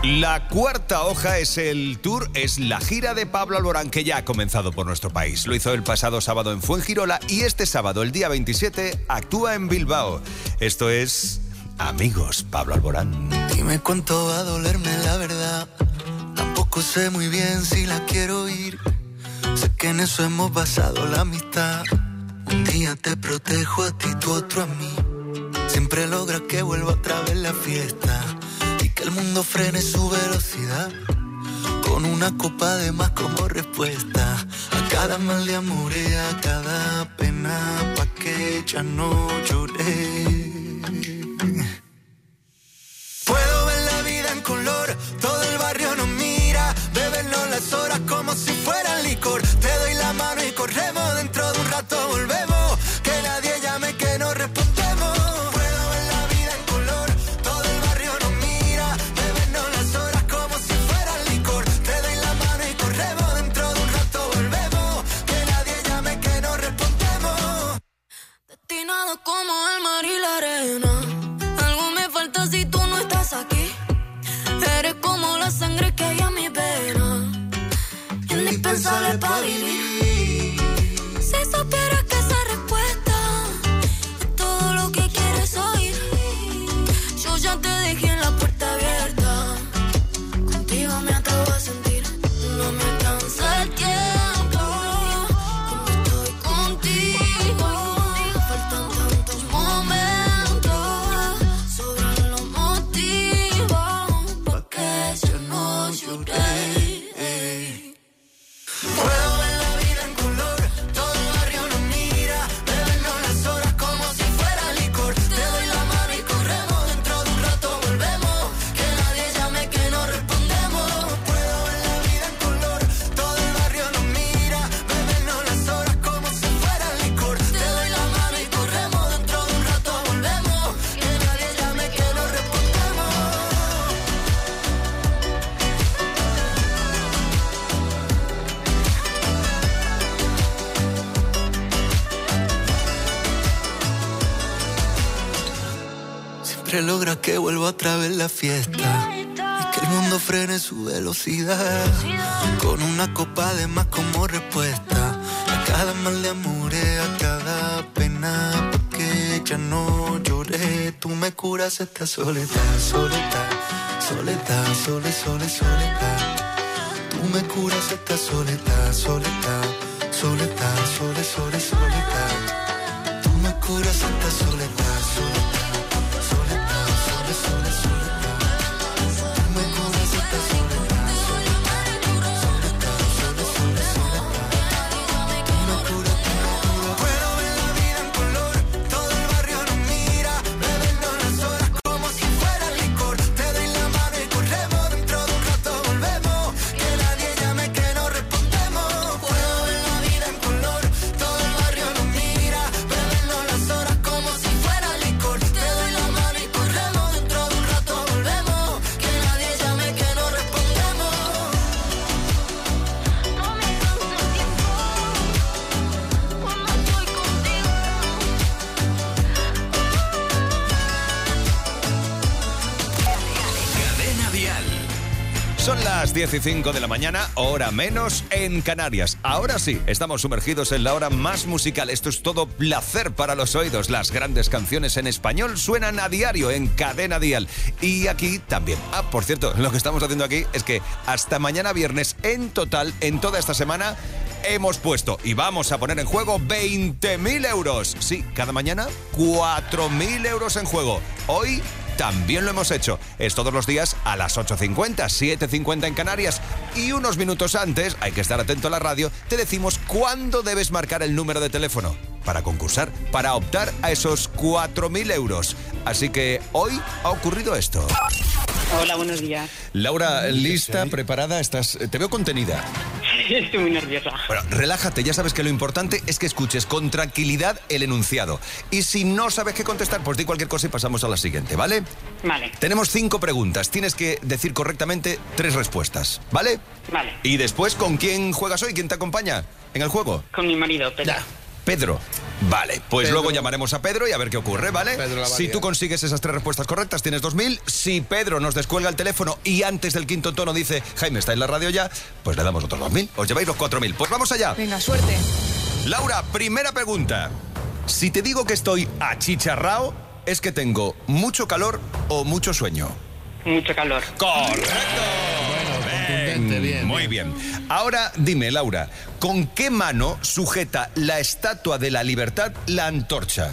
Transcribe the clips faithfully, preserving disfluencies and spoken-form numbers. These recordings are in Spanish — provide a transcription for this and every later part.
La cuarta hoja es el tour, es la gira de Pablo Alborán, que ya ha comenzado por nuestro país. Lo hizo el pasado sábado en Fuengirola y este sábado, el día veintisiete, actúa en Bilbao. Esto es Amigos, Pablo Alborán. Dime cuánto va a dolerme la verdad. Tampoco sé muy bien si la quiero oír. Sé que en eso hemos basado la amistad. Un día te protejo a ti, tú otro a mí. Siempre logras que vuelva otra vez la fiesta y que el mundo frene su velocidad. Con una copa de más como respuesta a cada mal de amor y a cada pena, pa' que ya no lloré. Puedo ver la vida en color, todo el barrio nos mira, bebernos las horas como si fueran licor. Te doy la mano y corremos, dentro de un rato volvemos, que nadie llame que no respondemos. Puedo ver la vida en color, todo el barrio nos mira, bebernos las horas como si fueran licor. Te doy la mano y corremos, dentro de un rato volvemos, que nadie llame que no respondemos. Destinado como el mar y la arena, algo me falta si tú no estás aquí. Eres como la sangre que hay en mi vena, indispensable para vivir. Si supieras que esa respuesta es todo lo que quieres oír, yo ya te dejé en la puerta abierta. Contigo me atrevo a sentir, no me alcanza el tiempo. Cuando estoy contigo, faltan tantos momentos, sobran los motivos pa' que yo no lloré. Puedo ver la vida en color, todo el barrio nos mira, bebernos las horas como si fuera licor. Te doy la mano y corremos, dentro de un rato volvemos, que nadie llame que no respondemos. Puedo ver la vida en color, todo el barrio nos mira, bebernos las horas como si fuera licor. Te doy la mano y corremos, dentro de un rato volvemos, que nadie llame que no respondemos. Siempre logra que vuelva otra vez la fiesta y que el mundo frene su velocidad. Con una copa de más como respuesta a cada mal de amor, a cada pena, pa' que ya no lloré. Tú me curas esta soledad, soledad, soledad, sole, sole, soledad. Tú me curas esta soledad, soledad, soledad, sole, sole, soledad. Tú me curas esta soledad, soledad. Son las diez y cinco de la mañana, hora menos en Canarias. Ahora sí, estamos sumergidos en la hora más musical. Esto es todo placer para los oídos. Las grandes canciones en español suenan a diario en Cadena Dial. Y aquí también. Ah, por cierto, lo que estamos haciendo aquí es que hasta mañana viernes, en total, en toda esta semana, hemos puesto y vamos a poner en juego veinte mil euros. Sí, cada mañana cuatro mil euros en juego. Hoy también lo hemos hecho. Es todos los días a las ocho cincuenta, siete cincuenta en Canarias. Y unos minutos antes, hay que estar atento a la radio, te decimos cuándo debes marcar el número de teléfono para concursar, para optar a esos cuatro mil euros. Así que hoy ha ocurrido esto. Hola, buenos días. Laura, ¿lista, preparada? Estás, te veo contenida. Estoy muy nerviosa. Bueno, relájate, ya sabes que lo importante es que escuches con tranquilidad el enunciado. Y si no sabes qué contestar, pues di cualquier cosa y pasamos a la siguiente, ¿vale? Vale. Tenemos cinco preguntas, tienes que decir correctamente tres respuestas, ¿vale? Vale. Y después, ¿con quién juegas hoy? ¿Quién te acompaña en el juego? Con mi marido, Pedro. Ya. Pedro. Vale, pues Pedro. luego llamaremos a Pedro y a ver qué ocurre, ¿vale? Pedro Si tú consigues esas tres respuestas correctas, tienes dos mil. Si Pedro nos descuelga el teléfono y antes del quinto tono dice, Jaime, está en la radio ya, pues le damos otros dos mil. Os lleváis los cuatro mil. Pues vamos allá. Venga, suerte. Laura, primera pregunta. Si te digo que estoy achicharrao, ¿es que tengo mucho calor o mucho sueño? Mucho calor. ¡Correcto! Contundente, bien. Muy bien. Ahora dime, Laura, ¿con qué mano sujeta la Estatua de la Libertad la antorcha?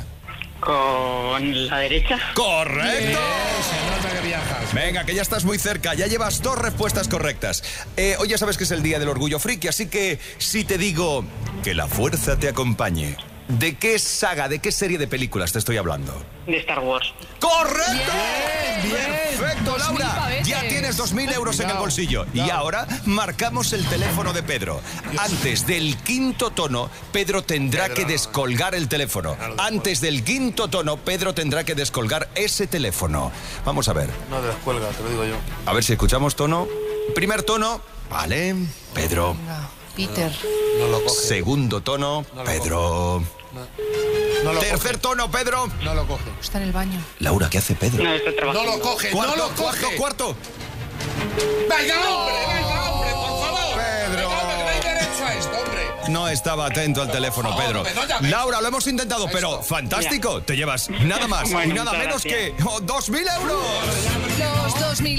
Con la derecha. ¡Correcto! Se nota que viajas. Venga, que ya estás muy cerca, ya llevas dos respuestas correctas. Eh, hoy ya sabes que es el día del orgullo friki, así que si te digo que la fuerza te acompañe, ¿de qué saga, de qué serie de películas te estoy hablando? De Star Wars. ¡Correcto! Bien, bien. Perfecto, Dos mil Laura. pavetes. Ya tienes dos mil euros en el Cuidado, bolsillo. Y cuidado. ahora marcamos el teléfono de Pedro. Antes del quinto tono, Pedro tendrá Pedro, que no, descolgar el teléfono. no lo Antes del quinto tono, Pedro tendrá que descolgar ese teléfono. Vamos a ver. No te descuelga, te lo digo yo. A ver si escuchamos tono. Primer tono. Vale. Pedro. Venga, Peter. No lo coge. Segundo tono. No lo Pedro. No lo Tercer coge. tono, Pedro. No lo coge. Está en el baño. Laura, ¿qué hace Pedro? No, está No trabajando. lo coge, Cuarto, no lo cuarto, coge. cuarto. Venga, hombre, venga, hombre, por favor. Pedro. Venga, hombre, que no hay derecho a esto, hombre. No estaba atento al teléfono, favor, Pedro. hombre, no llames. Laura, lo hemos intentado, pero Esto. fantástico. Te llevas nada más Bueno, y nada muchas menos gracias. que oh, dos mil euros. Los dos mil.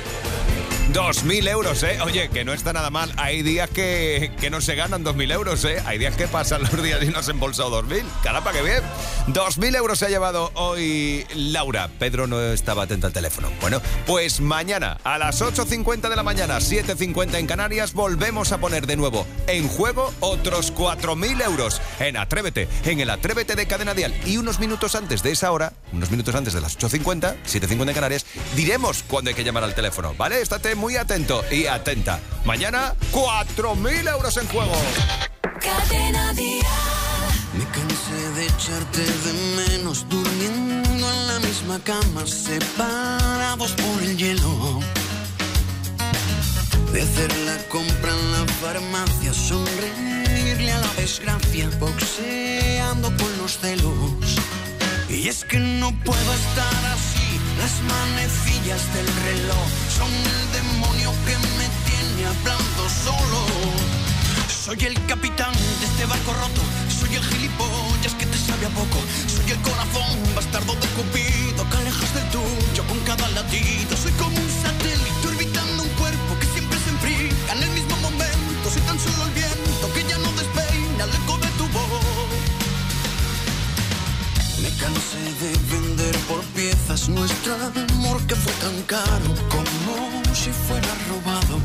Dos mil euros, ¿eh? Oye, que no está nada mal. Hay días que, que no se ganan dos mil euros, ¿eh? Hay días que pasan los días y no has embolsado dos mil. Caramba, qué bien. Dos mil euros se ha llevado hoy Laura. Pedro no estaba atento al teléfono. Bueno, pues mañana a las ocho cincuenta de la mañana, siete cincuenta en Canarias, volvemos a poner de nuevo en juego otros cuatro mil euros en Atrévete, en el Atrévete de Cadena Dial. Y unos minutos antes de esa hora, unos minutos antes de las ocho cincuenta, siete cincuenta en Canarias, diremos cuándo hay que llamar al teléfono, ¿vale? Estate muy atento y atenta. Mañana, cuatro mil euros en juego. Cadena Dial. Me cansé de echarte de menos durmiendo en la misma cama, separados por el hielo. De hacer la compra en la farmacia, sonreírle a la desgracia, boxeando con los celos. Y es que no puedo estar así, las manecillas del reloj son el demonio que me tiene hablando solo. Soy el capitán de este barco roto, soy el gilipollas que te sabe a poco, soy el corazón bastardo de Cupido que alejas del tuyo con cada latido. Soy como un satélite orbitando un cuerpo que siempre se enfría en el mismo momento. Soy tan solo el viento que ya no despeina el eco de tu voz. Me cansé de vender por piezas nuestro amor que fue tan caro como si fuera robado.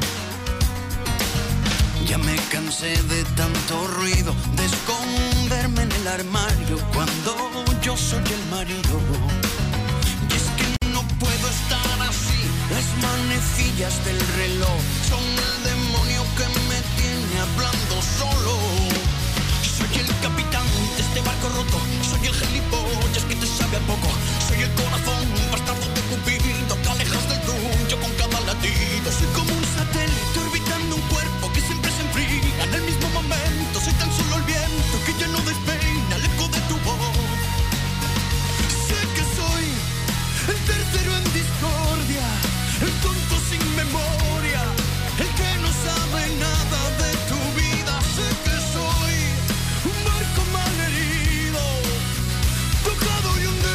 Ya me cansé de tanto ruido, de esconderme en el armario cuando yo soy el marido. Y es que no puedo estar así, las manecillas del reloj son el demonio que me tiene hablando solo. Soy el capitán de este barco roto, soy el gilipollas que te sabe a poco, soy el corazón bastardo de Cupido que alejas del tuyo con cada latido. Soy como un satélite orbitando un cuerpo que siempre se enfría en el mismo momento. Soy tan solo el viento que ya no despeina el eco de tu voz. Sé que soy el tercero en discordia, el tonto sin memoria, el que no sabe nada de tu vida. Sé que soy un barco malherido, tocado y hundido.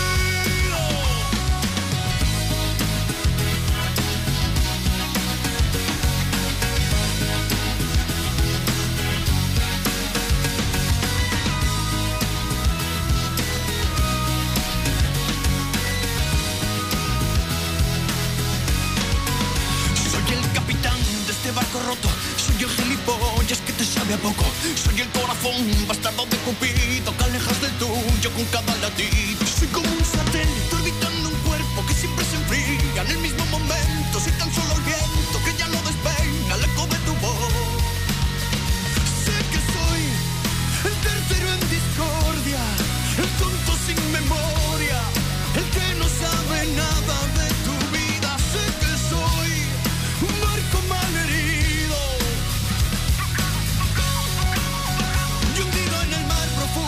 Soy el capitán de este barco roto, soy el gilipollas que te sabe a poco, soy el corazón bastardo de Cupido que alejas del tuyo con cada latido. Soy como un satélite orbitando un cuerpo que siempre se enfría en el mismo momento. Soy tan solo el viento que ya no despeina el eco de tu voz. Sé que soy el tercero en discordia, el tonto sin memoria, el que no sabe nada de tu vida. Sé que soy un barco malherido y hundido en el mar profundo.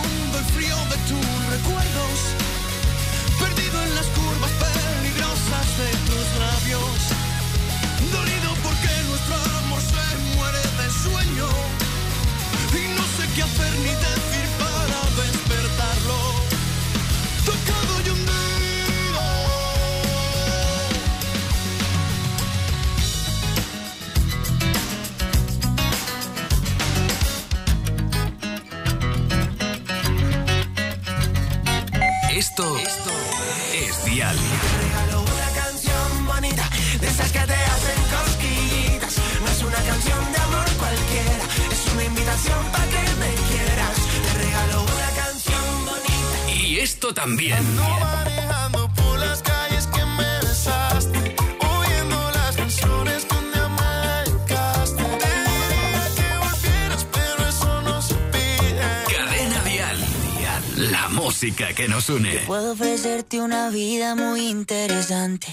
Dial. Te regalo una canción bonita, de esas que te hacen cosquillitas. No es una canción de amor cualquiera, es una invitación para que me quieras. Te regalo una canción bonita. Y esto también. Ando manejando por las calles que me besaste, oyendo las canciones que un día me dedicaste. Te diría que volvieras, pero eso no se pide. Cadena Dial. La música que nos une. Puedo ofrecerte una vida muy interesante,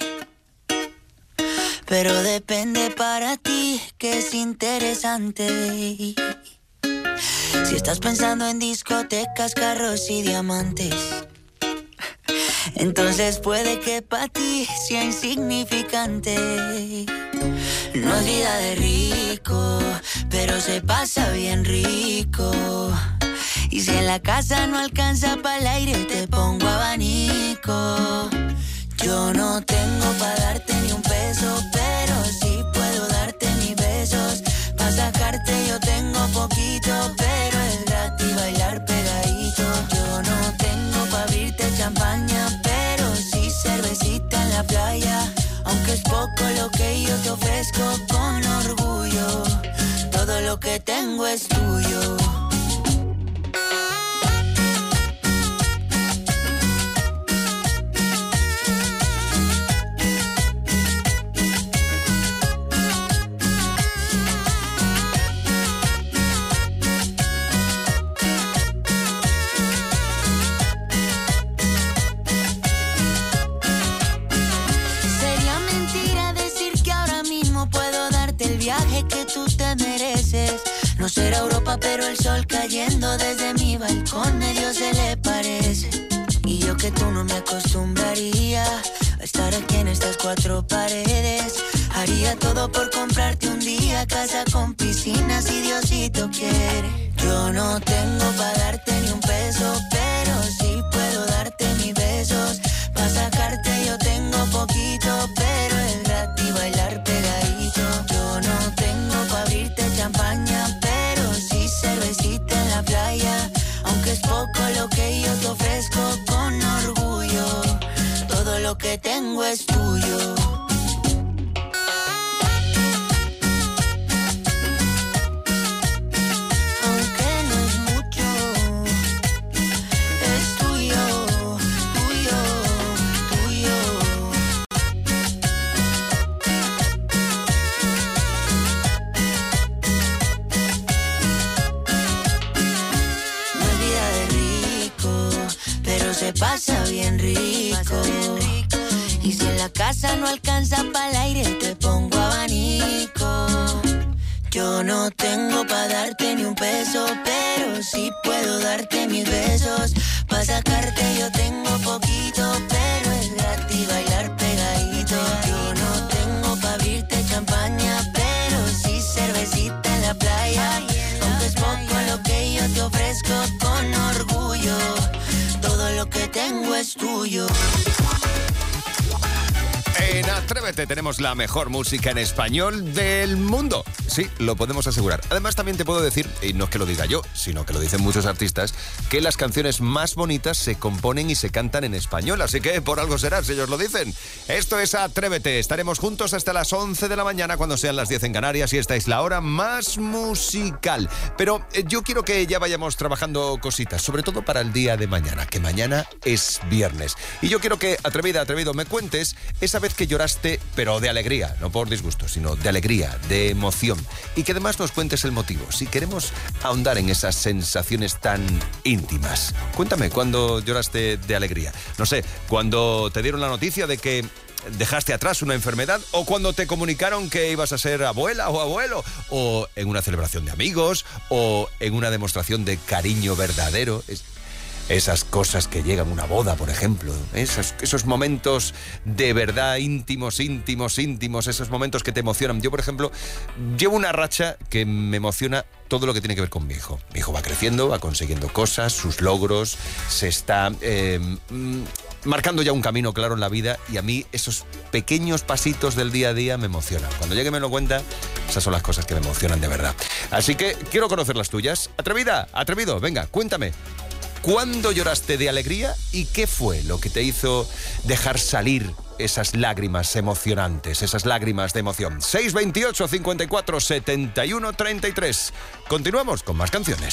pero depende para ti que es interesante. Si estás pensando en discotecas, carros y diamantes, entonces puede que para ti sea insignificante. No es vida de rico, pero se pasa bien rico. Y si en la casa no alcanza para el aire, te pongo abanico. Yo no tengo para darte ni un peso, pero sí puedo darte mis besos. Pa' sacarte yo tengo poquito, pero es gratis bailar pegadito. Yo no tengo pa' abrirte champaña, pero sí cervecita en la playa. Aunque es poco lo que yo te ofrezco con orgullo, todo lo que tengo es tuyo. No será Europa, pero el sol cayendo desde mi balcón medio se le parece. Y yo que tú no me acostumbraría a estar aquí en estas cuatro paredes. Haría todo por comprarte un día casa con piscina si Diosito quiere. Yo no tengo para darte ni un peso, pero sí puedo darte mis besos. Pa' sacarte yo tengo poquito, pero es gratis bailar pegadito. Yo no tengo pa' abrirte champaña, pero sí cervecita en la playa. Aunque es poco lo que yo te ofrezco con orgullo, todo lo que tengo es tuyo. Se pasa bien rico. Y si en la casa no alcanza para el aire, te pongo abanico. Yo no tengo pa' darte ni un peso, pero sí puedo darte mis besos. Pa' sacarte yo tengo poquito, pero es gratis bailar pegadito. Yo no tengo pa' abrirte champaña, pero sí cervecita en la playa. Aunque es poco lo que yo te ofrezco con orgullo, todo lo que tengo es tuyo. En Atrévete tenemos la mejor música en español del mundo. Sí, lo podemos asegurar. Además, también te puedo decir, y no es que lo diga yo, sino que lo dicen muchos artistas, que las canciones más bonitas se componen y se cantan en español. Así que por algo será, si ellos lo dicen. Esto es Atrévete. Estaremos juntos hasta las once de la mañana, cuando sean las diez en Canarias, y esta es la hora más musical. Pero eh, yo quiero que ya vayamos trabajando cositas, sobre todo para el día de mañana, que mañana es viernes. Y yo quiero que, atrevida, atrevido, me cuentes esa vez que lloraste, pero de alegría, no por disgusto, sino de alegría, de emoción. Y que además nos cuentes el motivo, si queremos ahondar en esas sensaciones tan íntimas. Cuéntame, ¿cuándo lloraste de alegría? No sé, cuando te dieron la noticia de que dejaste atrás una enfermedad, o cuando te comunicaron que ibas a ser abuela o abuelo, o en una celebración de amigos, o en una demostración de cariño verdadero. Es... Esas cosas que llegan a una boda, por ejemplo, esos, esos momentos de verdad íntimos, íntimos, íntimos, esos momentos que te emocionan. Yo, por ejemplo, llevo una racha que me emociona todo lo que tiene que ver con mi hijo. Mi hijo va creciendo, va consiguiendo cosas, sus logros, se está eh, marcando ya un camino claro en la vida, y a mí esos pequeños pasitos del día a día me emocionan. Cuando llegue me lo cuenta, esas son las cosas que me emocionan de verdad. Así que quiero conocer las tuyas. Atrevida, atrevido, venga, cuéntame. ¿Cuándo lloraste de alegría y qué fue lo que te hizo dejar salir esas lágrimas emocionantes, esas lágrimas de emoción? seis veintiocho, cincuenta y cuatro, setenta y uno, treinta y tres. Continuamos con más canciones.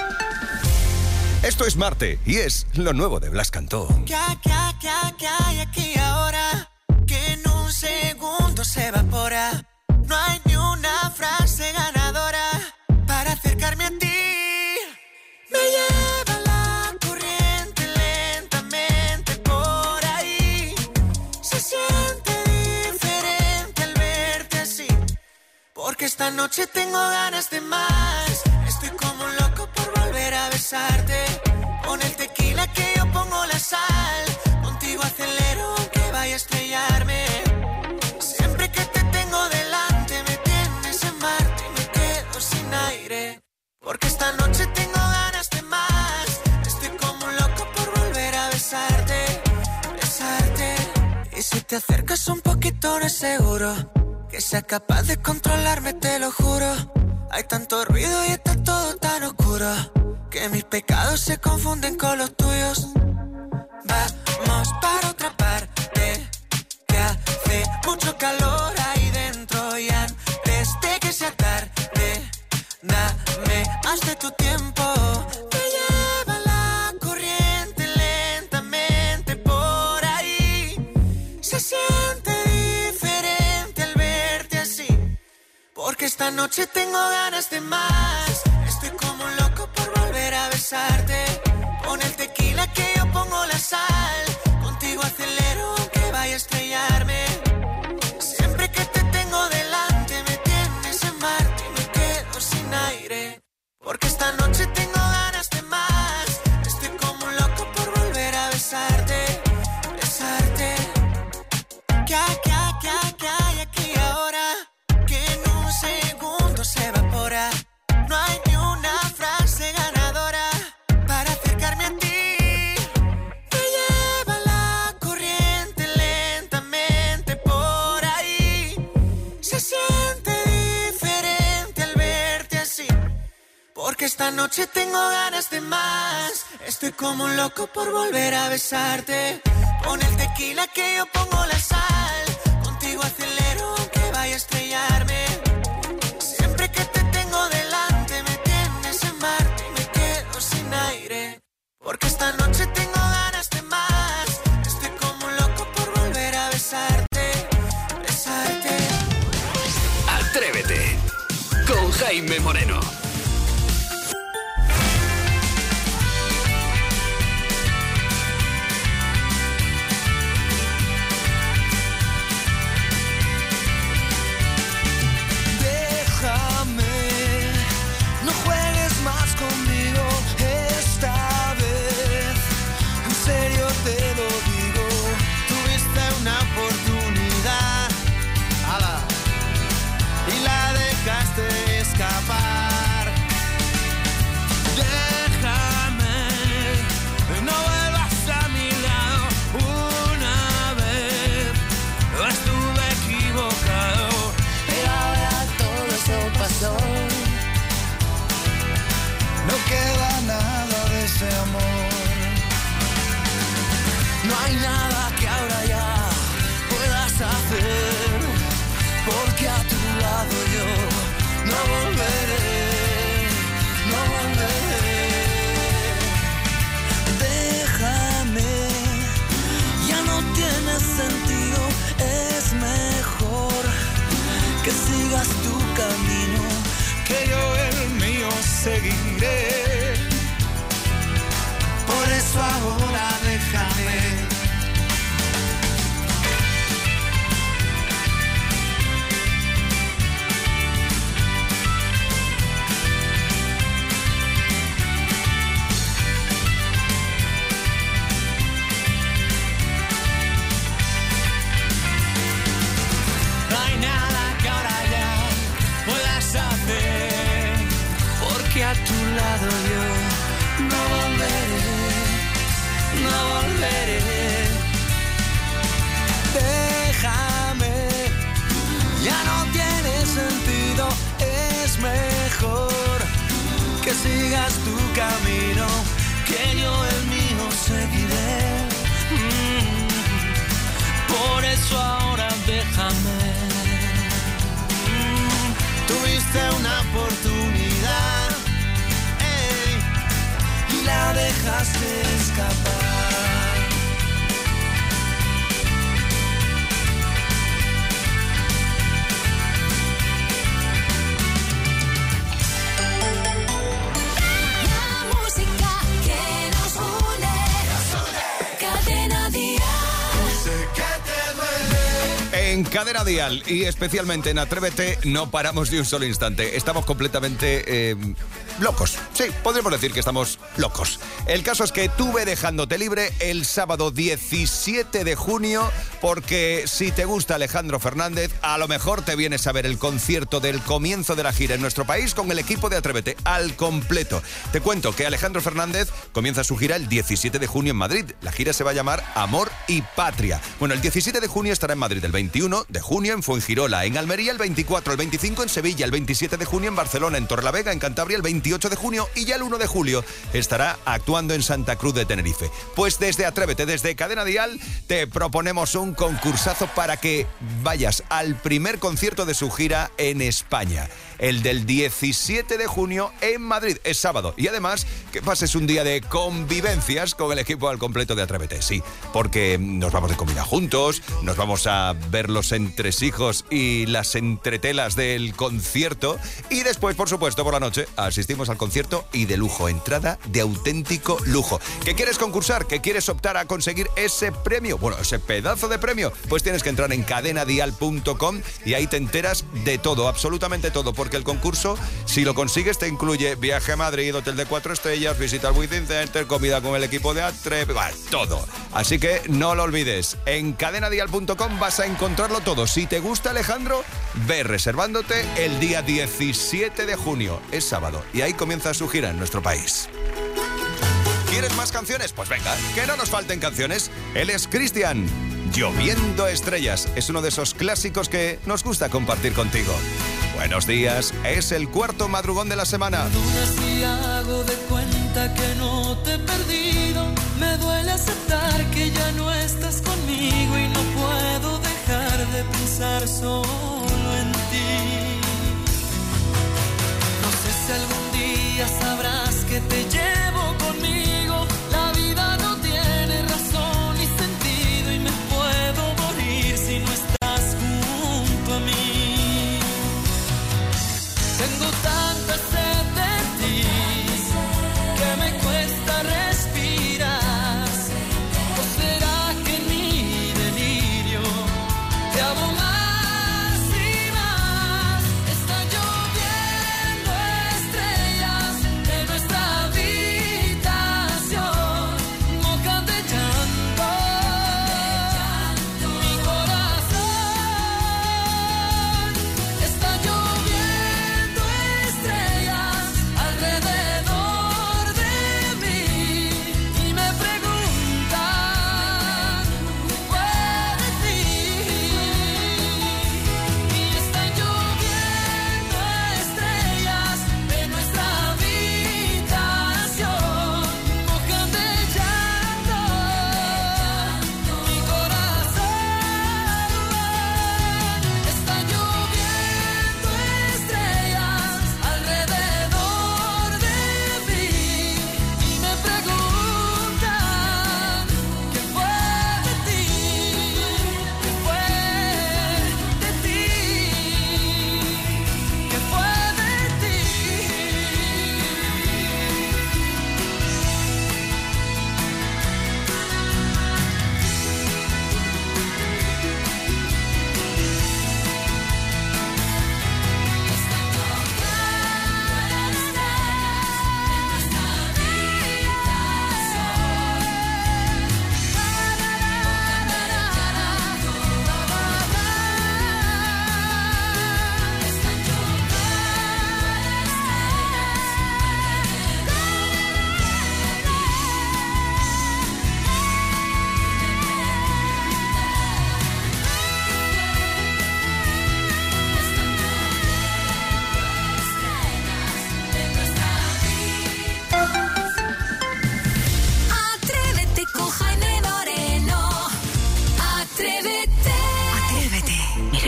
Esto es Marte y es lo nuevo de Blas Cantó. ¿Qué, qué, qué, qué hay aquí ahora? Que en un segundo se evapora. No hay ni una frase ganadora para acercarme a ti. Me lleva la corriente lentamente por ahí. Se siente diferente al verte así. Porque esta noche tengo ganas de más. Estoy como un loco por volver a besarte. Pon el tequila que yo pongo la sal. Contigo acelero aunque vaya a estrellarme. Siempre que te tengo delante me tienes en Marte y me quedo sin aire. Porque esta noche tengo ganas de más. Estoy como un loco por volver a besarte, besarte. Y si te acercas un poquito no es seguro que sea capaz de controlarme, te lo juro. Hay tanto ruido y está todo tan oscuro que mis pecados se confunden con los tuyos. Vamos para otra parte, que hace mucho calor ahí dentro. Y antes de que sea tarde, dame más de tu tiempo. Me lleva la corriente lentamente por ahí. Se siente diferente al verte así. Porque esta noche tengo ganas de más. Estoy como un loco por volver a besarte. Pon el tequila que yo pongo la sal. Contigo acelero aunque vaya a estrellarme. Siempre que te tengo delante me tienes en Marte y me quedo sin aire. Porque esta noche tengo ganas de más. Estoy como un loco por volver a besarte, besarte. ¿Qué, qué, qué, qué hay aquí ahora? Que en un segundo se evapora. No hay ni una frase ganadora para acercarme a ti. Me lleva la corriente lentamente por ahí. Se siente diferente al verte así. Porque esta noche tengo ganas de más. Estoy como un loco por volver a besarte. Pon el tequila que yo pongo la sal. Contigo acelero aunque vaya a estrellarme. Siempre que te tengo delante me tienes en Marte y me quedo sin aire. Porque esta noche tengo ganas de más. Estoy como un loco por volver a besarte, besarte. Atrévete con Jaime Moreno. Escapar. Déjame, no vuelvas a mi lado. Una vez estuve equivocado, pero ahora todo eso pasó. No queda nada de ese amor. No hay nada que ahora ya puedas hacer, porque a tu lado yo no volveré, no volveré. Déjame, ya no tiene sentido. Es mejor que sigas tu camino, que yo el mío seguiré. Por eso ahora déjame. A tu lado yo no volveré, no volveré. Déjame, ya no tiene sentido. Es mejor que sigas tu camino, que yo el mío seguiré. Mm, por eso ahora déjame. Mm, tuviste una oportunidad, ey, y la dejaste escapar. En Cadena Dial y especialmente en Atrévete no paramos ni un solo instante. Estamos completamente eh, locos. Sí, podríamos decir que estamos locos. El caso es que tuve dejándote libre el sábado diecisiete de junio porque si te gusta Alejandro Fernández, a lo mejor te vienes a ver el concierto del comienzo de la gira en nuestro país con el equipo de Atrévete al completo. Te cuento que Alejandro Fernández comienza su gira el diecisiete de junio en Madrid. La gira se va a llamar Amor y Patria. Bueno, el diecisiete de junio estará en Madrid, el veintiuno de junio en Fuengirola, en Almería el veinticuatro, el veinticinco en Sevilla, el veintisiete de junio en Barcelona, en Torrelavega, en Cantabria el veintiocho de junio y ya el uno de julio estará actuando en Santa Cruz de Tenerife. Pues desde Atrévete, desde Cadena Dial, te proponemos un concursazo para que vayas al primer concierto de su gira en España. El del diecisiete de junio en Madrid, es sábado. Y además, que pases un día de convivencias con el equipo al completo de Atrévete. Sí, porque nos vamos de comida juntos, nos vamos a ver los entresijos y las entretelas del concierto. Y después, por supuesto, por la noche, asistimos al concierto y de lujo. Entrada de auténtico lujo. ¿Qué quieres concursar? ¿Qué quieres optar a conseguir ese premio? Bueno, ese pedazo de premio. Pues tienes que entrar en cadena dial punto com y ahí te enteras de todo, absolutamente todo. Porque el concurso, si lo consigues, te incluye viaje a Madrid, hotel de cuatro estrellas, visita al Within Center, comida con el equipo de Atre, bah, todo. Así que no lo olvides. En cadena dial punto com vas a encontrarlo todo. Si te gusta Alejandro, ve reservándote el día diecisiete de junio. Es sábado y ahí comienza su gira en nuestro país. ¿Quieres más canciones? Pues venga, que no nos falten canciones. Él es Cristian. Lloviendo estrellas. Es uno de esos clásicos que nos gusta compartir contigo. Buenos días, es el cuarto madrugón de la semana. Si hago de cuenta que no te he perdido, me duele aceptar que ya no estás conmigo y no puedo dejar de pensar solo en ti. No sé si algún día sabrás que te llevo conmigo. La vida no tiene razón ni sentido y me puedo morir si no estás junto a mí. Tengo tanta sed de ti que me cuesta respirar. ¿O será que en mi delirio te amo más?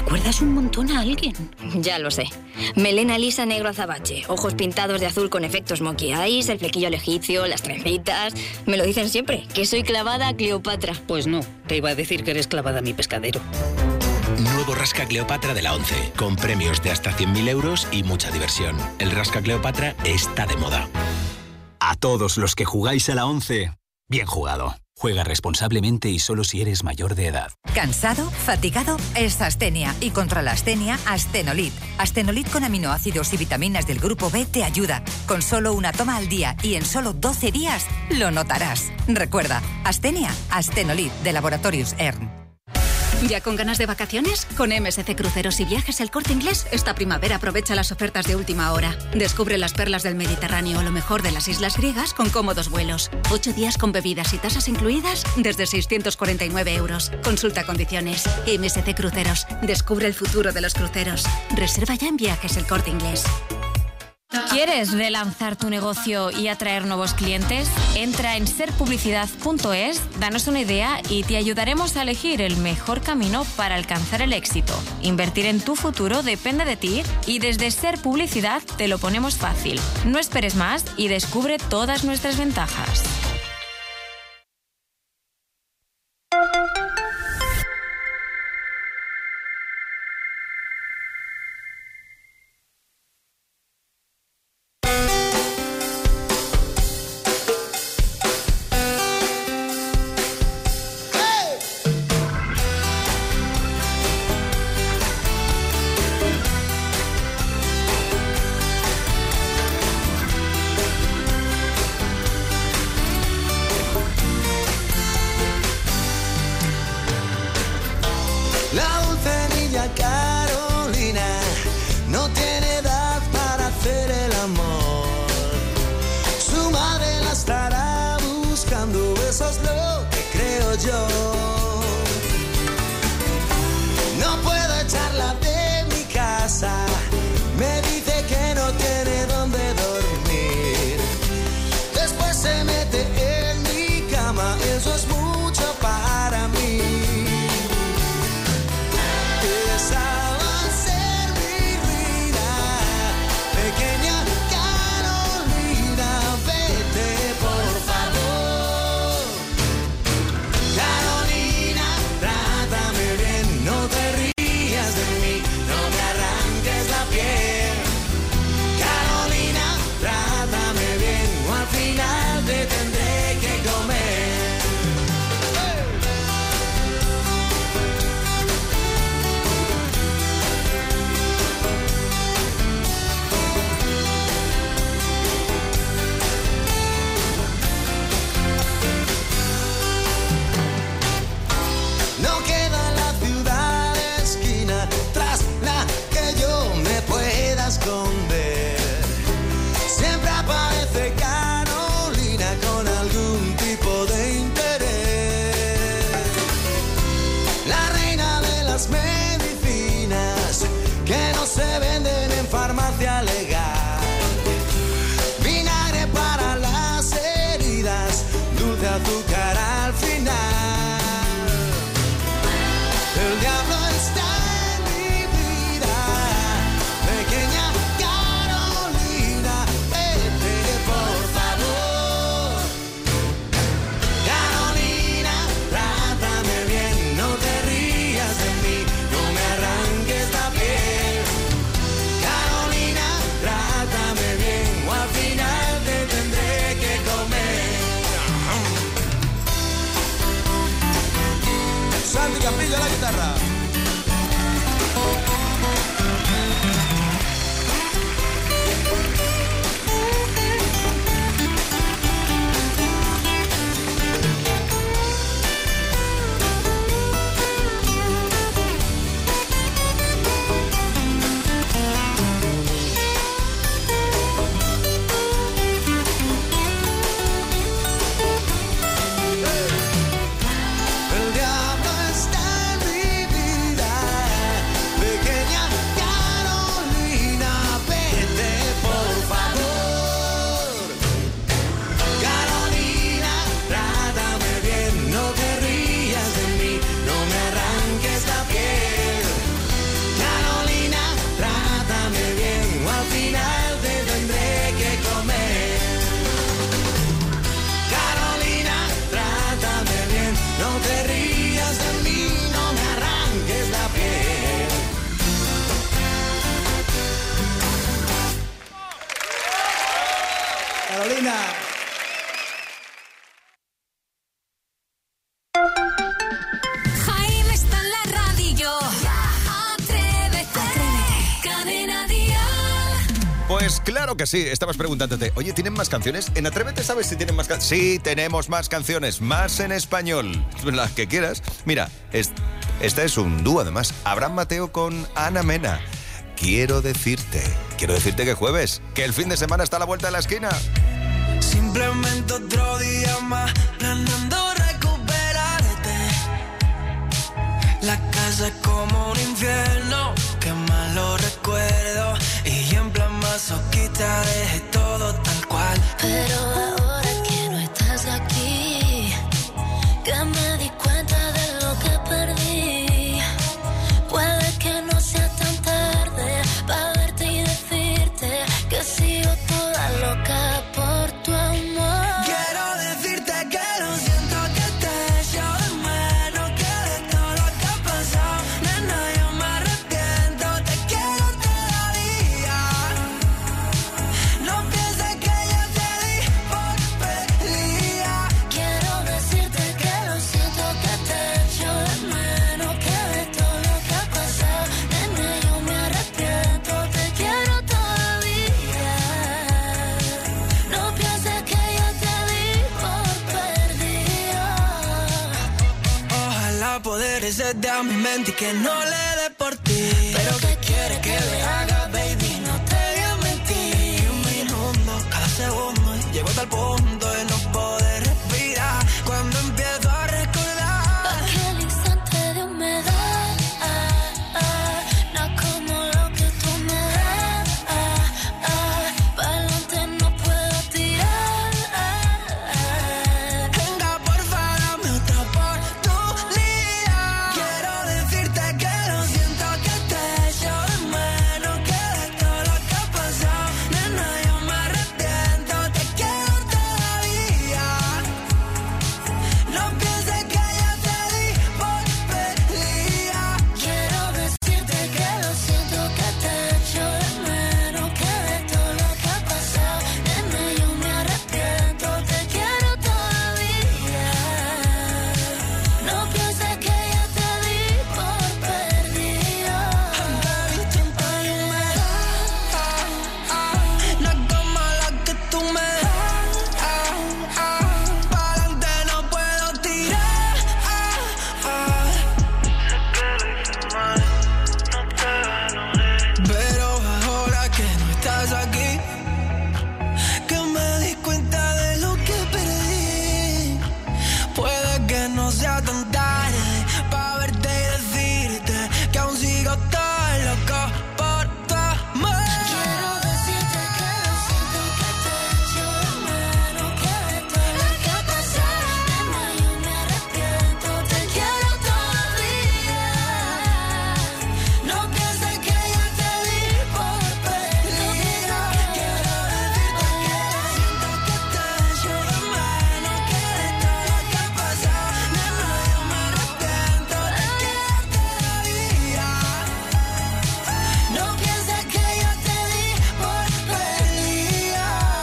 recuerdas un montón a alguien. Ya lo sé. Melena lisa negro azabache, ojos pintados de azul con efectos monkey eyes, el flequillo al egipcio, las trencitas... Me lo dicen siempre, que soy clavada a Cleopatra. Pues no, te iba a decir que eres clavada a mi pescadero. Nuevo Rasca Cleopatra de la ONCE, con premios de hasta cien mil euros y mucha diversión. El Rasca Cleopatra está de moda. A todos los que jugáis a la ONCE, bien jugado. Juega responsablemente y solo si eres mayor de edad. ¿Cansado? ¿Fatigado? Es astenia. Y contra la astenia, Astenolit. Astenolit con aminoácidos y vitaminas del grupo B te ayuda. Con solo una toma al día y en solo doce días, lo notarás. Recuerda, astenia, Astenolit de Laboratorios E R N. ¿Ya con ganas de vacaciones? Con M S C Cruceros y Viajes El Corte Inglés, esta primavera aprovecha las ofertas de última hora. Descubre las perlas del Mediterráneo o lo mejor de las islas griegas con cómodos vuelos. Ocho días con bebidas y tasas incluidas desde seiscientos cuarenta y nueve euros. Consulta condiciones. M S C Cruceros. Descubre el futuro de los cruceros. Reserva ya en Viajes El Corte Inglés. ¿Quieres relanzar tu negocio y atraer nuevos clientes? Entra en ser publicidad punto es, danos una idea y te ayudaremos a elegir el mejor camino para alcanzar el éxito. Invertir en tu futuro depende de ti y desde Ser Publicidad te lo ponemos fácil. No esperes más y descubre todas nuestras ventajas. Pues claro que sí, estabas preguntándote, oye, ¿tienen más canciones? ¿En Atrévete sabes si tienen más canciones? Sí, tenemos más canciones, más en español, las que quieras. Mira, es, esta es un dúo además, Abraham Mateo con Ana Mena. Quiero decirte, quiero decirte que jueves, que el fin de semana está a la vuelta de la esquina. Simplemente otro día más, planeando recuperarte. La casa es como un infierno, qué malo recuerdo. Y en plan masoquista dejé todo tal cual. Pero ahora que no estás aquí, que me di cuenta de lo que perdí. Puede que no sea tan tarde para verte y decirte que sigo toda loca por tu amor. Quiero decirte que lo siento, que te echo de menos, que de todo lo que ha pasado, nena, yo me arrepiento, te quiero todavía. No pienses que yo te di por perdida. Quiero decirte que lo siento, que te echo de menos, que de todo lo que ha pasado, nena, yo me arrepiento, te quiero todavía. No pienses que yo te di por perdida. Ojalá poder hacerte a mi mente y que no le dé por ti. Pero ¿qué quieres que le haga, baby? No te voy a mentir. Un minuto, cada segundo, y llego hasta el punto de no poder respirar. Cuando empiezo a recordar Aquel instante de humedad, ah, ah, no como lo que tú me das, ah, ah, pa'lante no puedo tirar, ah, ah. venga, porfa, dame otra oportunidad. Quiero decirte que lo siento, que te echo de menos, que de todo lo que ha pasado, nena, yo me arrepiento, te quiero todavía. No pienses que yo te di por perdida. Quiero decirte que lo siento, que te echo de menos, que de todo lo que ha pasado, nena, yo me arrepiento, te quiero todavía. No pienses que yo te di por perdida. Baby, tiempo y me no es como la que tú me das. Pa'lante no puedo tirar. Pero ahora que no estás aquí, que me di cuenta de lo que perdí. Puede que no sea tan tarde para verte y decirte que aún sigo tan loco por tu amor. Quiero decirte que lo siento, que te echo de menos, que de todo lo que ha pasado, nena, yo me arrepiento, te quiero todavía. No pienses que yo te di por perdida. Quiero decirte que lo siento, que te echo de menos, que de todo lo que ha pasado, nena, yo me arrepiento, te quiero todavía. No pienses que yo te di por perdida.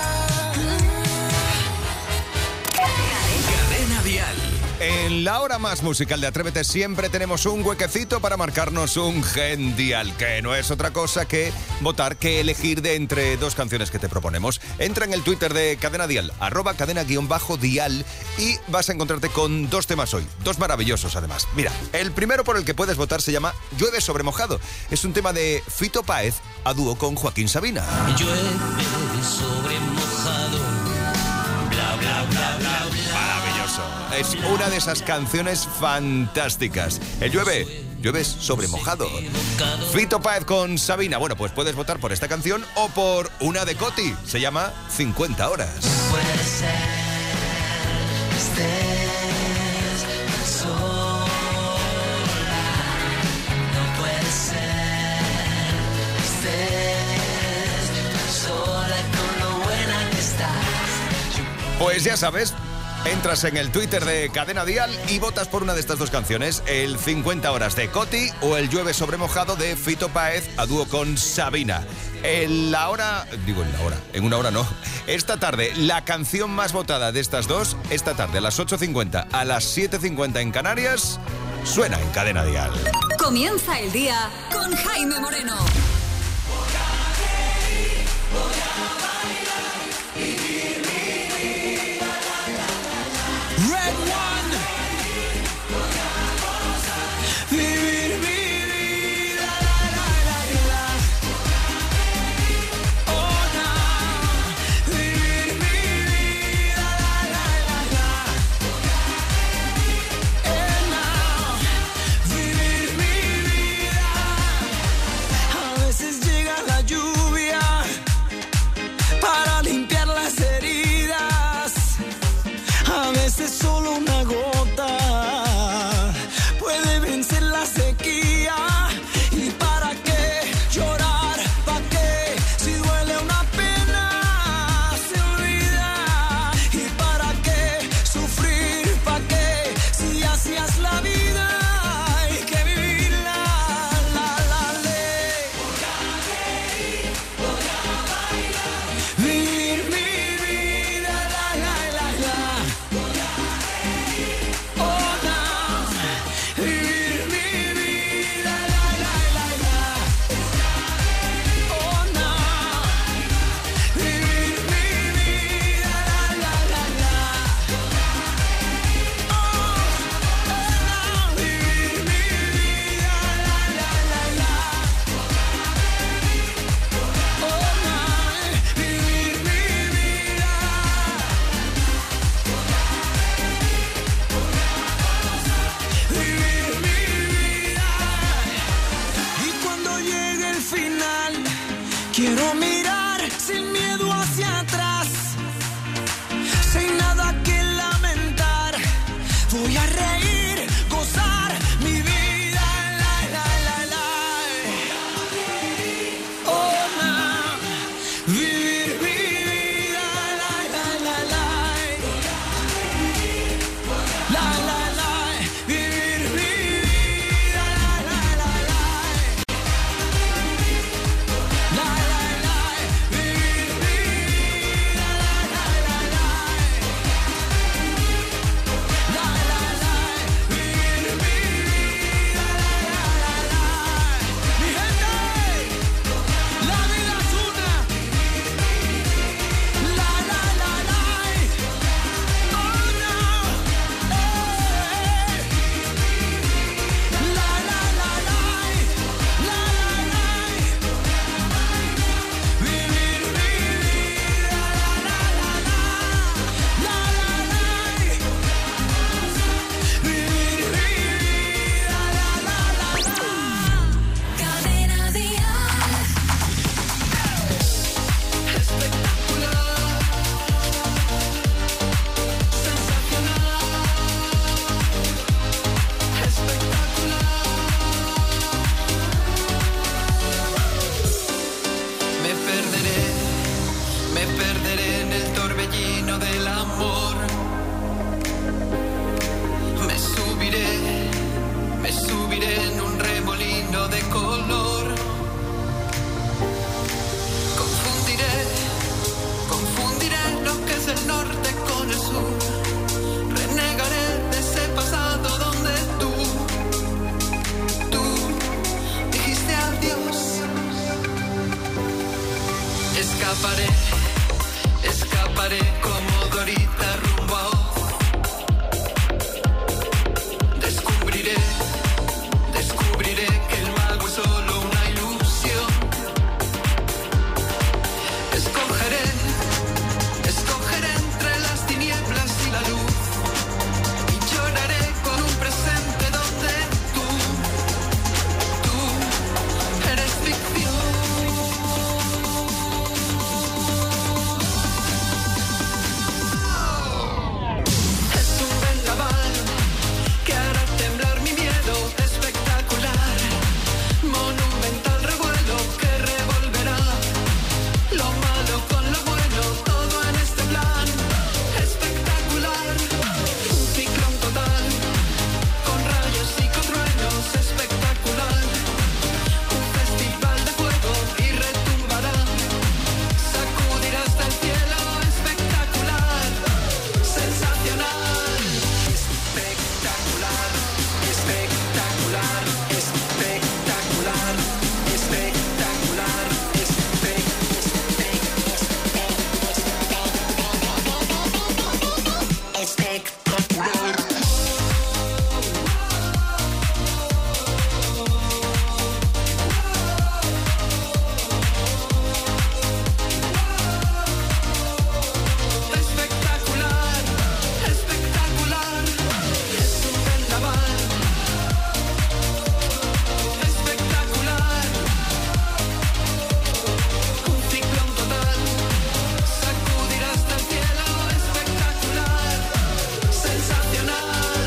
Cadena Dial. En la hora más musical de Atrévete siempre tenemos un huequecito para marcarnos un Gen Dial, que no es otra cosa que votar, que elegir de entre dos canciones que te proponemos. Entra en el Twitter de Cadena Dial, arroba cadena guión bajo dial, y vas a encontrarte con dos temas hoy, dos maravillosos además. Mira, el primero por el que puedes votar se llama Llueve sobre mojado. Es un tema de Fito Páez a dúo con Joaquín Sabina. Llueve sobre mojado, bla bla bla bla bla. Maravilloso. Es una de esas canciones fantásticas. El llueve, llueves sobre mojado. Fito Páez con Sabina. Bueno, pues puedes votar por esta canción o por una de Coti. Se llama cincuenta horas. Puede ser, estés sola, no puede ser, estés sola con lo buena que estás. Pues ya sabes, entras en el Twitter de Cadena Dial y votas por una de estas dos canciones, el cincuenta horas de Coti o el Llueve sobre mojado de Fito Páez a dúo con Sabina. En la hora, digo en la hora, en una hora no, esta tarde la canción más votada de estas dos, esta tarde a las ocho cincuenta, a las siete cincuenta en Canarias, suena en Cadena Dial. Comienza el día con Jaime Moreno. Quiero mirar sin miedo hacia atrás, sin nada que lamentar. Voy a reír, gozar mi vida. La, la, la, la. Oh, na. Vivir mi vida. La, la, la, la. La, la, la. Vivir mi vida. La, la, la, la. La, la, la. Vivir mi vida. La, la, la, la. La, la, la. Vivir mi vida. La, la, la, la. Mi gente, la vida es una. La, la, la, la. Oh, no. Eh. La, la, la, la. La, la, la. Vivir mi vida. La, la, la, la. La, la, la. Vivir mi vida. La, la, la, la. Cadena Dial. Espectacular. Sensacional. Espectacular. Me perderé, me perderé en el torbellino del amor. Me subiré, me subiré en un remolino de color. Confundiré, confundiré lo que es el norte con el sur. Renegaré de ese pasado donde tú, tú dijiste adiós. Escaparé, escaparé como Dorita rumbo a Oz. Descubriré, descubriré que el mago es solo una ilusión. Escogeré, escogeré entre las tinieblas y la luz. Y lloraré con un presente donde tú, tú eres ficción. Es un vendaval que hará temblar mi miedo. Espectacular, monumental revuelo que revolverá lo malo con lo bueno, todo en este plan. Espectacular, un ciclón total, con rayos y con truenos. Espectacular, un festival de fuego y retumbará, sacudirá hasta el cielo. Espectacular, sensacional. Espectacular, espectacular, espectacular, espectacular, espectacular. Espectacular, espectacular, es un vendaval. Espectacular, un ciclón total, sacudirá hasta el cielo. Espectacular, sensacional.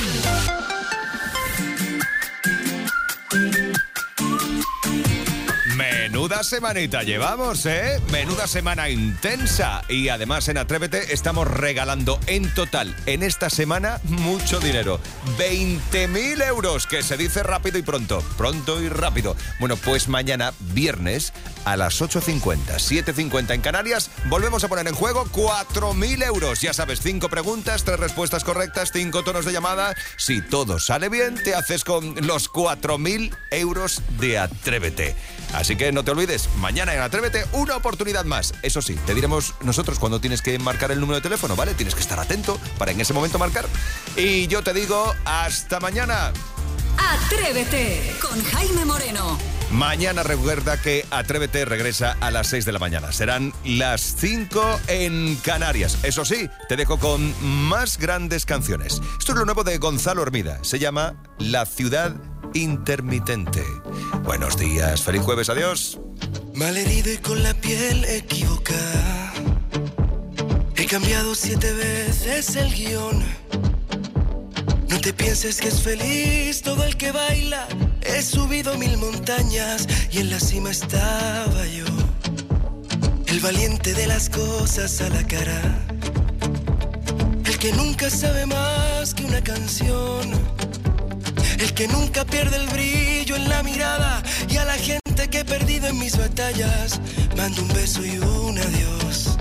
Menuda semanita llevamos, ¿eh? Menuda semana intensa. Y además en Atrévete estamos regalando en total en esta semana mucho dinero. veinte mil euros, que se dice rápido y pronto. Pronto y rápido. Bueno, pues mañana, viernes, a las ocho cincuenta, siete cincuenta en Canarias, volvemos a poner en juego cuatro mil euros. Ya sabes, cinco preguntas, tres respuestas correctas, cinco tonos de llamada. Si todo sale bien, te haces con los cuatro mil euros de Atrévete. Así que no te olvides, mañana en Atrévete una oportunidad más. Eso sí, te diremos nosotros cuando tienes que marcar el número de teléfono, ¿vale? Tienes que estar atento para en ese momento marcar. Y yo te digo, hasta mañana. Atrévete con Jaime Moreno. Mañana recuerda que Atrévete regresa a las seis de la mañana. Serán las cinco en Canarias. Eso sí, te dejo con más grandes canciones. Esto es lo nuevo de Gonzalo Hermida. Se llama La Ciudad Intermitente. Buenos días, feliz jueves, adiós. Malherido y con la piel equivocada. He cambiado siete veces el guión. No te pienses que es feliz todo el que baila. He subido mil montañas y en la cima estaba yo. El valiente de las cosas a la cara. El que nunca sabe más que una canción. El que nunca pierde el brillo en la mirada. Y a la gente que he perdido en mis batallas mando un beso y un adiós.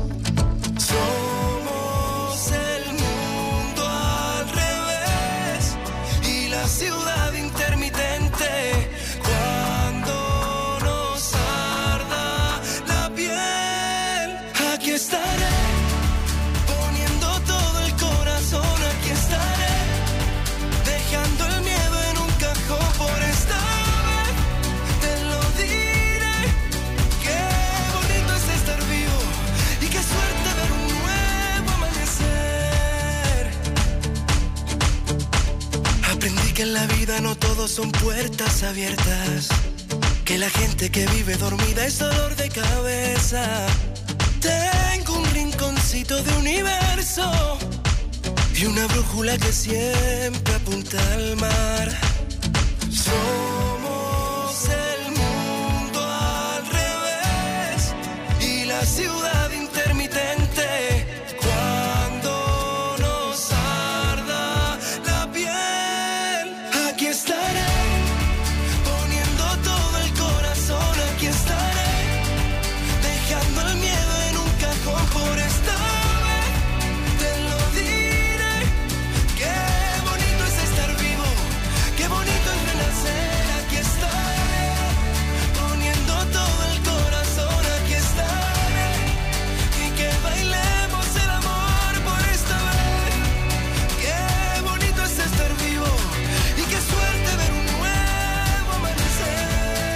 Somos el mundo al revés y la ciudad intermitente. Cuando nos arda la piel, aquí estaré poniendo todo el corazón. Aquí estaré dejando el miedo en un cajón. Por esta vez te lo diré. Qué bonito es estar vivo y qué suerte ver un nuevo amanecer. Aprendí que en la vida no todos son puertas abiertas, que la gente que vive dormida es dolor de cabeza. Tengo un rinconcito de universo y una brújula que siempre apunta al mar. Somos el mundo al revés y la ciudad intermitente. Cuando nos arda la piel, aquí estaré poniendo todo el corazón. Aquí estaré dejando el miedo en un cajón. Por esta vez te lo diré. Qué bonito es estar vivo, qué bonito es renacer. Aquí estaré poniendo todo el corazón. Aquí estaré y que bailemos el amor por esta vez. Qué bonito es estar vivo y qué suerte ver un nuevo amanecer.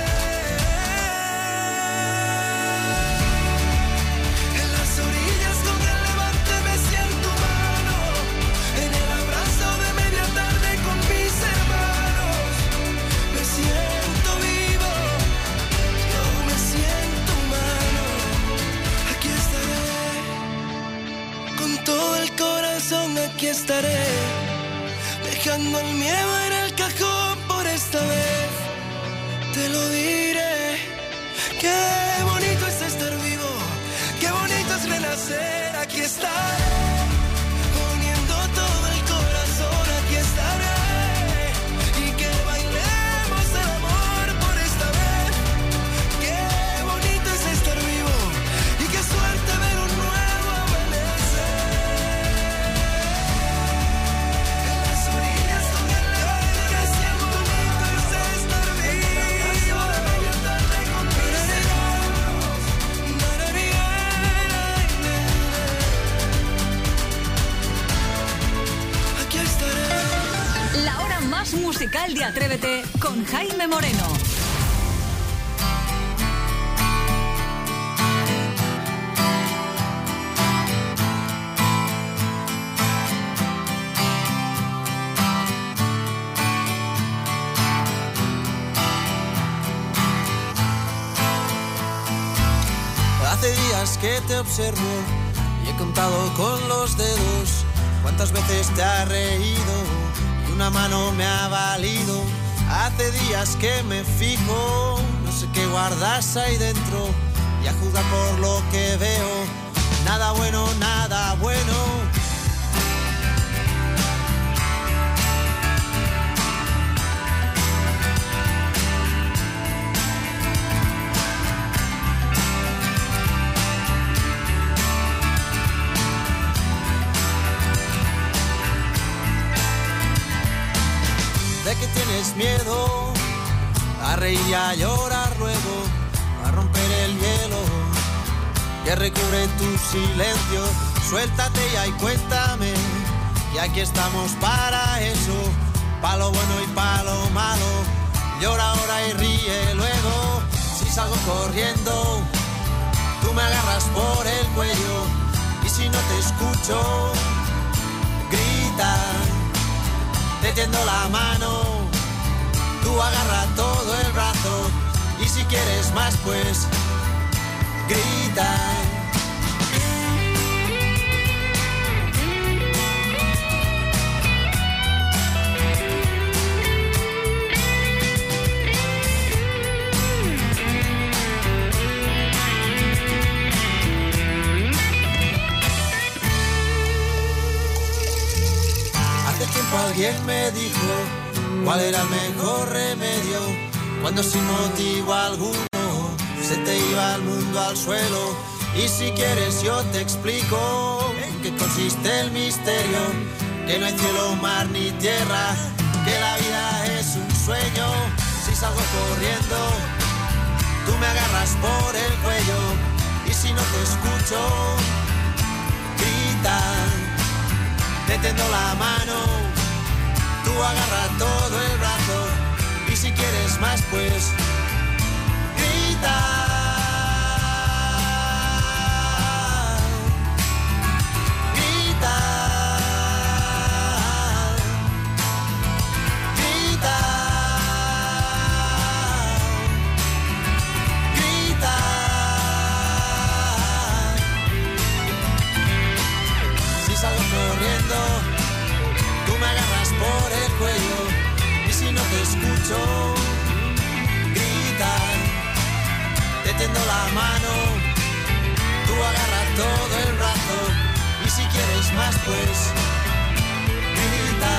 En las orillas con el levante me siento humano. En el abrazo de media tarde con mis hermanos me siento vivo, yo me siento humano. Aquí estaré con todo el corazón. Aquí estaré dejando el miedo en el cajón. Por esta vez te lo diré. Qué bonito es estar vivo, qué bonito es renacer. Aquí estaré poniendo todo el corazón. Aquí estaré y que bailemos el amor por esta vez. Qué bonito es estar vivo y qué suerte ver un nuevo amanecer. En las orillas con el levante me siento bonito es estar vivo. De media tarde con mis hermanos. Aquí estaré. La hora más musical de Atrévete con Jaime Moreno. Hace días que te observo y he contado con los dedos cuántas veces te has reído y una mano me ha valido. Hace días que me fijo, no sé qué guardas ahí dentro y a juzgar por lo que veo, nada bueno, nada bueno. ¿De qué tienes miedo? A reír y a llorar luego, a romper el hielo que recubre tu silencio. Suéltate ya y cuéntame, y aquí estamos para eso, pa' lo bueno y pa' lo malo. Llora ahora y ríe luego. Si salgo corriendo, tú me agarras por el cuello, y si no te escucho, grita. Te tiendo la mano, tú agarra todo el brazo, y si quieres más pues grita. Hace tiempo alguien me dijo cuál era el mejor remedio cuando sin motivo alguno se te iba el mundo al suelo. Y si quieres yo te explico en qué consiste el misterio, que no hay cielo, mar ni tierra, que la vida es un sueño. Si salgo corriendo, tú me agarras por el cuello, y si no te escucho, grita. Te tendo la mano, tú agarra todo el brazo, y si quieres más pues grita. Grita. Grita. Grita. Si salgo corriendo, tú me agarras por el cuello, y si no te escucho, grita. Te tendo la mano, tú agarras todo el brazo, y si quieres más pues grita.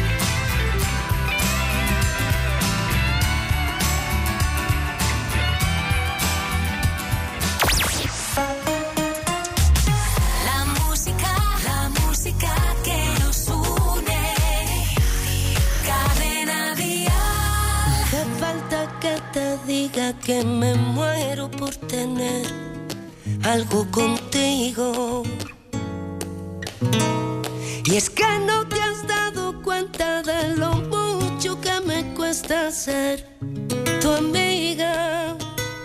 La música, la música que nos une. Cadena Dial. Hace falta que te diga que me muero por tener algo contigo. Y es que no te has dado cuenta de lo mucho que me cuesta ser tu amiga.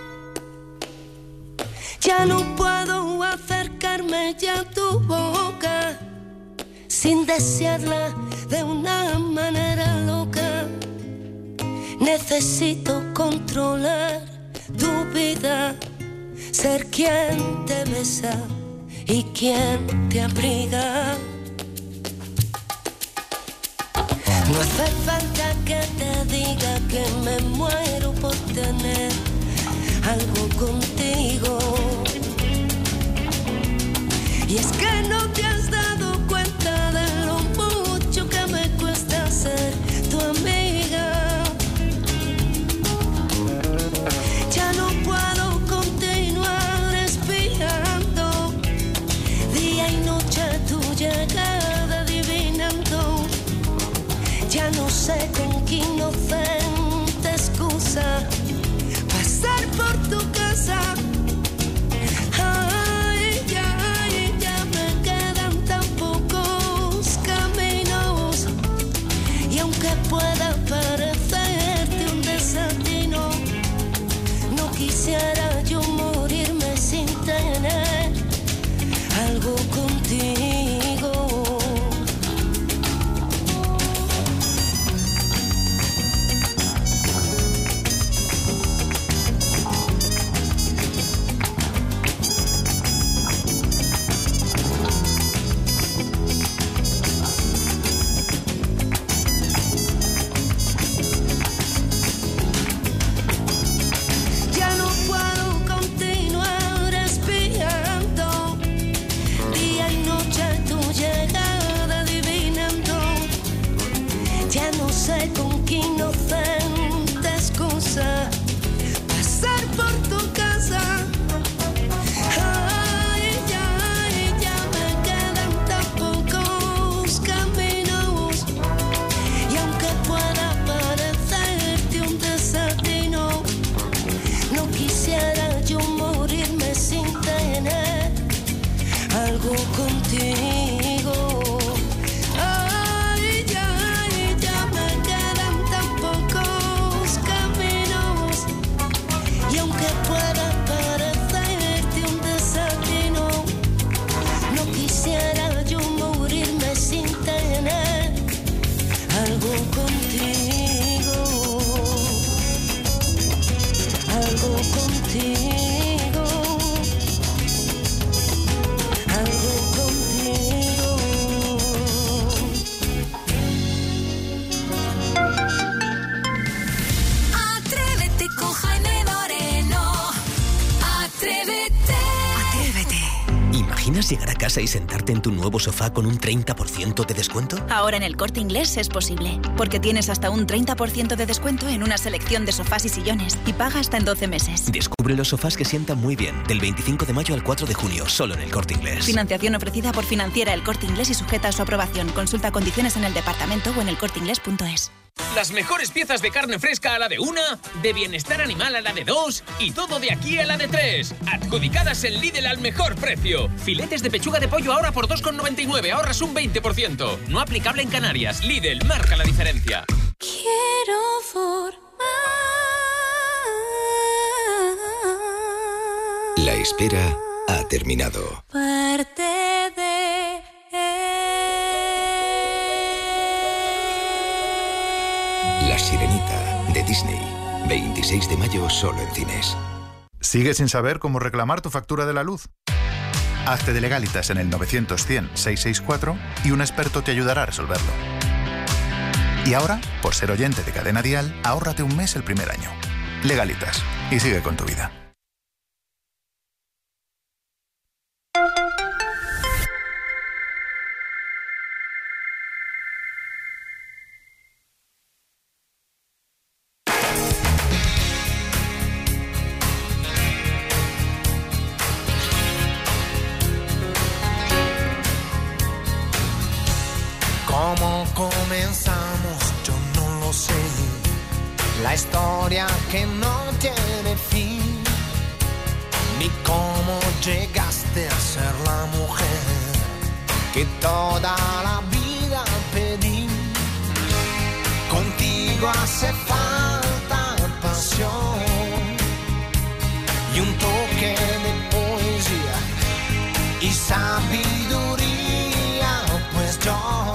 Ya no puedo acercarme ya a tu boca sin desearla de una manera loca. Necesito controlar tu vida, ser quien te besa y quien te abriga. No hace falta que te diga que me muero por tener algo contigo. Y es que no te has dado cuenta de lo mucho que me cuesta ser tu amiga. Ya no puedo continuar espiando día y noche tu llegada adivinando. Ya no sé con qué inocente excusa pasar por tu casa. Ay, ya, ay, ya me quedan tan pocos caminos. Y aunque pueda parecerte un desatino, no quisiera yo morirme sin tener algo contigo. Ya no puedo continuar espiando día y noche tu llegada adivinando. Ya no sé con qué inocente excusa pasar por tu casa. Ay, ya, ay, ya me quedan tan pocos caminos. Y aunque pueda parecerte un desatino, no quisiera yo morirme sin tener algo contigo. Ay, ya, ay, ya me quedan tan pocos caminos. Y aunque pueda parecerte un desatino, no quisiera yo morirme sin tener algo contigo. Algo contigo. imaginas llegar a casa y sentarte en tu nuevo sofá con un treinta por ciento de descuento? Ahora en El Corte Inglés es posible, porque tienes hasta un treinta por ciento de descuento en una selección de sofás y sillones y paga hasta en doce meses. Descubre los sofás que sientan muy bien, del veinticinco de mayo al cuatro de junio, solo en El Corte Inglés. Financiación ofrecida por Financiera El Corte Inglés y sujeta a su aprobación. Consulta condiciones en el departamento o en el corte inglés punto es. Las mejores piezas de carne fresca a la de una, de bienestar animal a la de dos y todo de aquí a la de tres. Adjudicadas en Lidl al mejor precio. Filetes de pechuga de pollo ahora por dos con noventa y nueve, ahorras un veinte por ciento. No aplicable en Canarias. Lidl, marca la diferencia. Quiero formar. La espera ha terminado. Parte de La Sirenita, de Disney. veintiséis de mayo, solo en cines. ¿Sigues sin saber cómo reclamar tu factura de la luz? Hazte de Legalitas en el novecientos cien seiscientos sesenta y cuatro y un experto te ayudará a resolverlo. Y ahora, por ser oyente de Cadena Dial, ahórrate un mes el primer año. Legalitas. Y sigue con tu vida. ¿Cómo comenzamos? Yo no lo sé. La historia que no tiene fin. Ni cómo llegaste a ser la mujer que toda la vida pedí. Contigo hace falta pasión y un toque de poesía y sabiduría, pues yo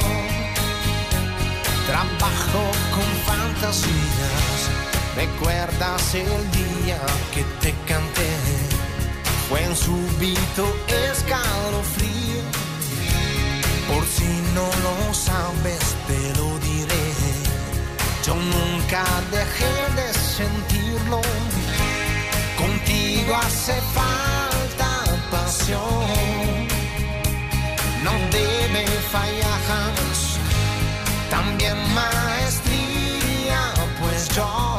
trabajo con fantasías. ¿Recuerdas el día que te canté? Fue un súbito escalofrío. Por si no lo sabes, te lo diré. Yo nunca dejé de sentirlo. Contigo hace falta pasión. No debe fallar jamás. También maestría, pues yo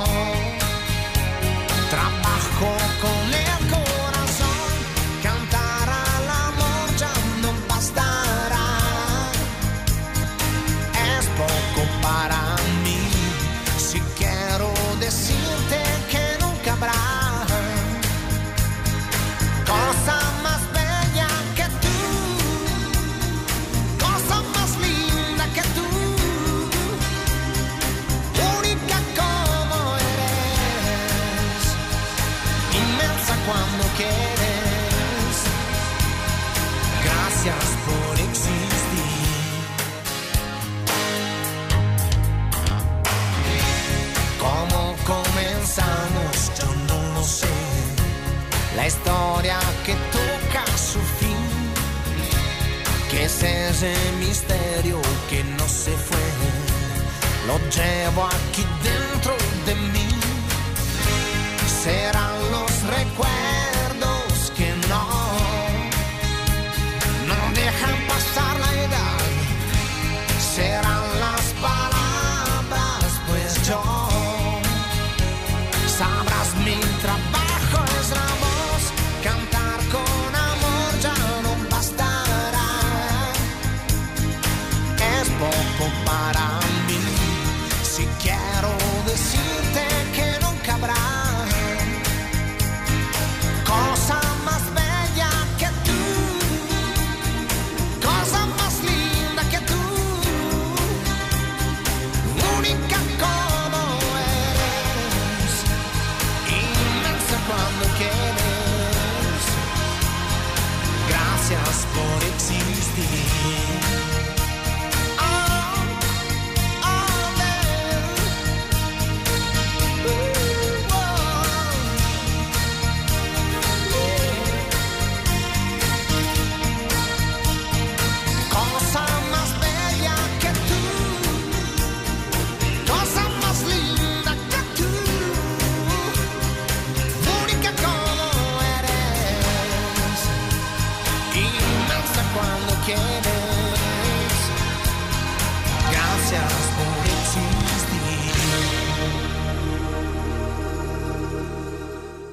trabajo con el corazón. Cantar al amor ya no bastará. Es poco para mí. Si quiero decirte que nunca habrá cosa más bella que tú, cosa más linda que tú. Cuando quieres, gracias por existir. ¿Cómo comenzamos? Yo no lo sé. La historia que toca su fin, que es ese misterio que no se fue, lo llevo aquí dentro de mí. Será